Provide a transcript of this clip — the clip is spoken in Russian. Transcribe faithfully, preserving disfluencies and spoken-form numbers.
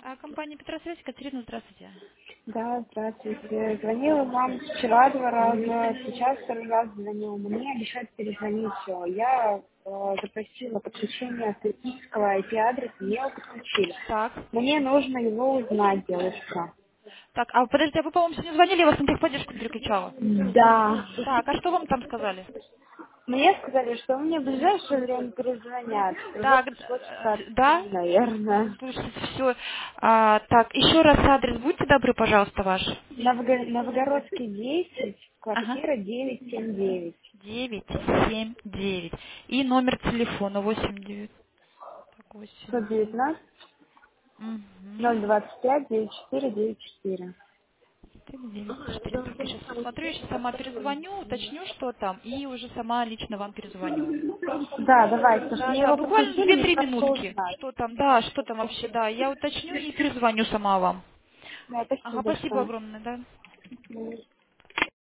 А, компания Петросвязь, Катерина, здравствуйте. Да, здравствуйте. Звонила вам вчера два раза, сейчас второй раз звоню. Мне обещают перезвонить все. Я э, запросила подключение статического ай пи-адреса, мне его подключили. Так. Мне нужно его узнать, девушка. Так, а подождите, а вы, по-моему, сегодня звонили, я вас на техподдержку переключала. Да. Так, а что вам там сказали? Мне сказали, что мне в ближайшее время перезвонят. Уже Так, прошло э, часа да? три, наверное. Слушайте, все. так, еще раз адрес, будьте добры, пожалуйста, ваш. Нового- Новогородский десять, Ага. квартира девять семь девять. Девять семь девять. И номер телефона восемь девять. Так, сто восемь девять. девятнадцать Угу. ноль двадцать пять девять четыре девять четыре. девять четыре. Так, я сейчас посмотрю, я сейчас сама перезвоню, уточню, что там, и уже сама лично вам перезвоню. Да, давай, потому что Да, мне да, его буквально подключили, мне две-три хорошо минутки. узнать. Что там, да, что там вообще, да. Я уточню и перезвоню сама вам. Да, спасибо Ага, спасибо большое. огромное, да.